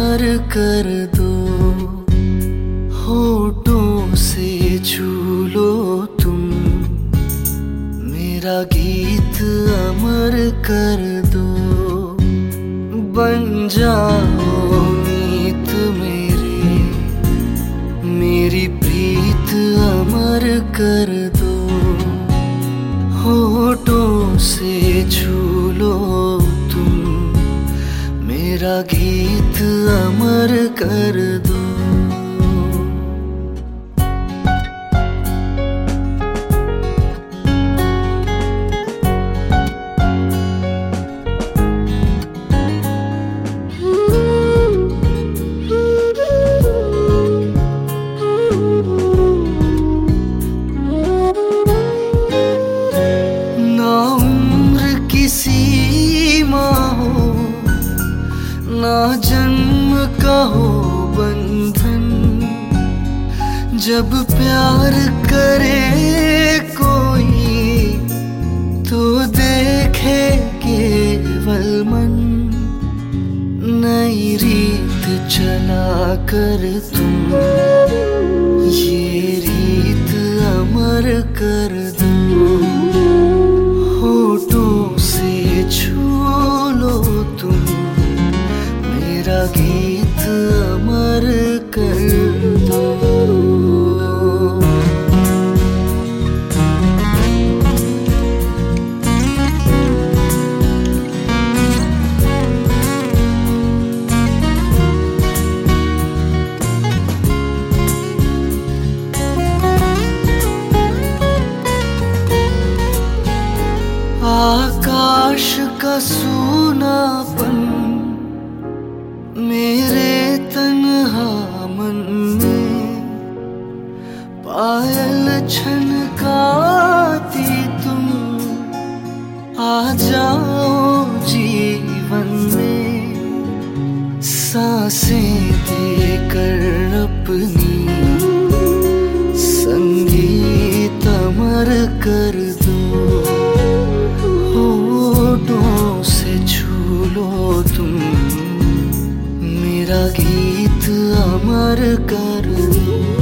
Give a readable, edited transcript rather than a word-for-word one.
अमर कर दो, होठों से छू लो तुम, मेरा गीत अमर कर दो। बन जाओ मीत मेरे, मेरी प्रीत अमर कर दो, होठों से छू लो तुम, मेरा गीत अमर कर दो। ना जन्म का हो बंधन, जब प्यार करे कोई तो देखे केवल मन। नई रीत चला कर तुम, ये रीत अमर कर दो, होठों से छू लो तुम, मेरा गीत अमर कर दो। आकाश का सूनापन मेरे तन्हा मन में, पायल छनकाती तुम, आ जाओ जीवन में, सांसें देकर अपनी संगीत अमर कर दो, होठों से छू लो तुम, मेरा गीत अमर कर दो।